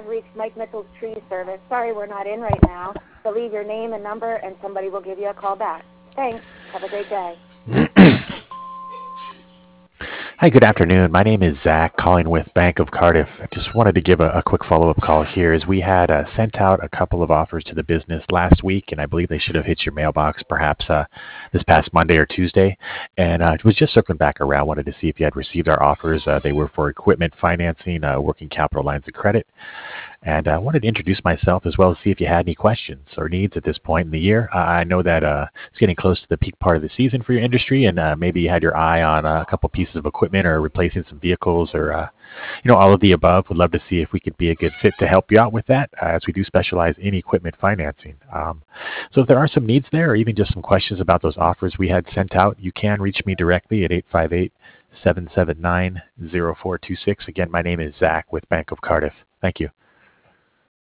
have reached Mike Mitchell's tree service. Sorry we're not in right now. So leave your name and number, and somebody will give you a call back. Thanks. Have a great day. Hi, good afternoon. My name is Zach, calling with Bank of Cardiff. I just wanted to give a quick follow-up call here, as we had sent out a couple of offers to the business last week, and I believe they should have hit your mailbox perhaps this past Monday or Tuesday. And was just circling back around, wanted to see if you had received our offers. They were for equipment financing, working capital lines of credit. And I wanted to introduce myself as well as see if you had any questions or needs at this point in the year. I know that it's getting close to the peak part of the season for your industry, and maybe you had your eye on a couple pieces of equipment or replacing some vehicles or, all of the above. Would love to see if we could be a good fit to help you out with that, as we do specialize in equipment financing. So if there are some needs there, or even just some questions about those offers we had sent out, you can reach me directly at 858-779-0426. Again, my name is Zach with Bank of Cardiff. Thank you.